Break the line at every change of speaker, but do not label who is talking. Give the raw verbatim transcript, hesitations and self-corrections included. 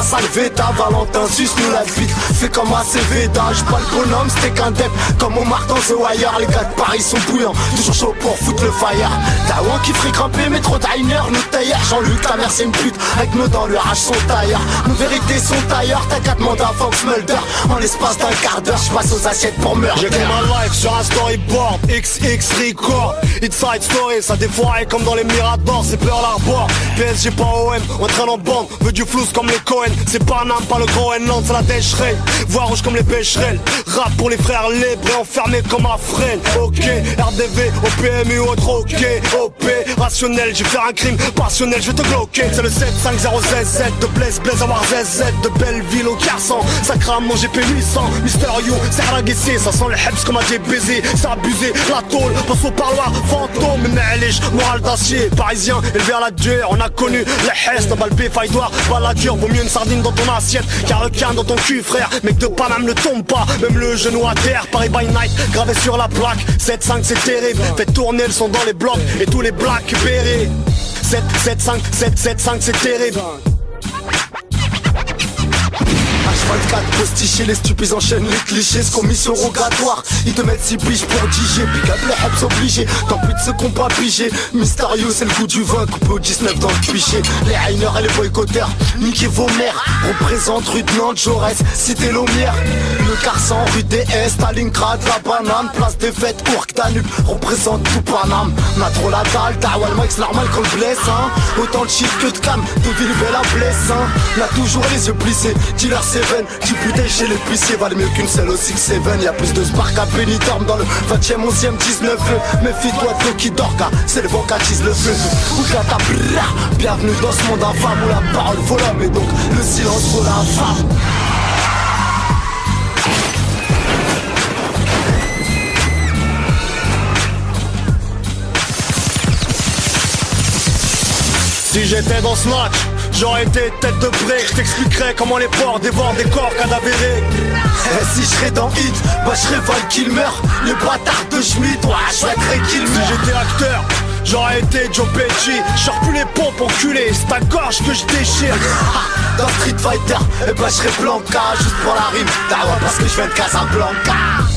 Salvetta, Valentin, suce-nous la bite. Fais comme A C V, d'âge, pas le bonhomme, c'était qu'un dep. Comme Omar dans The Wire, les gars de Paris sont bouillants. Toujours chaud pour foutre le fire. Dawan qui ferait grimper, mais trop diner, nous tailleur. Jean-Luc, la mère c'est une pute, avec nos dents, le rage son tailleur. Nos vérités sont tailleurs, t'as quatre mandats Fox Mulder. En l'espace d'un quart d'heure, j'passe aux assiettes pour meurtre.
J'ai fait ma life sur un storyboard, X X record. Inside story, ça défouraille comme dans les Miradors, c'est Pearl Harbor. P S G pas O M, on traîne en bande, veut du flou comme les Cohen. C'est Paname, pas le Groenland, c'est la décherelle. Voix rouge comme les pêcherelles. Rap pour les frères libres et enfermés comme un frêle. Ok, R D V, O P M U, autre ok, O P, rationnel, j'ai fait un crime passionnel, je vais te bloquer. C'est le sept cinq zéro Z Z, de Blaise, Blaise, avoir Z Z, de Belleville au Carson. Ça crame mon G P huit cents, Mister You, c'est raguissé, ça sent le hebs comme un J B Z. C'est abusé, la tôle, passe au parloir, fantôme, Malish, moral d'acier. Parisien, élevé à la dure, on a connu les hestes, balbé, failloire, baladure. Vaut mieux une sardine dans ton assiette qu'un requin dans ton cul, frère. Mec de Paname ne tombe pas, même le genou à terre. Paris by night, gravé sur la plaque. sept cinq c'est terrible, fait tourner le son dans les blocs et tous les blacks bérés. sept sept cinq sept sept cinq c'est terrible.
H vingt-quatre, postiché, les stupides enchaînent les clichés. Ce commission rogatoire, ils te mettent six piges pour diger. Big up les hebs obligés, tant pis de ceux qu'on pas pigé. Mystérieux, c'est le goût du vin, coupé au dix-neuf dans le pichet. Les hainers et les boycotteurs, niquez vos mères. Représente rue de Nantes, Jaurès, cité Lomière. Le Carson, rue D S, Stalingrad, la banane. Place des fêtes, Ourk, Danube, représente tout Paname. On a trop la dalle, Tawal, Mike, c'est normal qu'on le blesse, hein. Autant de chiffres que de cam, de Villebelle à blesse, hein. On a toujours les yeux plissés, dealer Seven, du bouteille chez les l'épicier valent mieux qu'une seule au six sept. Y'a plus de spark à Benidorm dans le vingtième, onzième, dix-neuvième. Méfie-toi de qui dorga, c'est le vent qui attise le feu. Ougata bra, bienvenue dans ce monde infâme où la parole vaut l'homme et donc le silence vaut la femme.
Si j'étais dans Snatch, j'aurais été tête de brique. Je t'expliquerais comment les porcs dévorent des corps cadavérés.
Eh, si je serais dans Hit, bah je serais Val Kilmer, le bâtard de Schmitt, ouais, je serais Kilmer.
Si j'étais acteur, j'aurais été Joe Pesci. Je plus les pompes enculées, c'est ta gorge que je déchire.
Dans Street Fighter, eh bah je serais Blanca, juste pour la rime. Ah ouais, parce que je viens de Casablanca.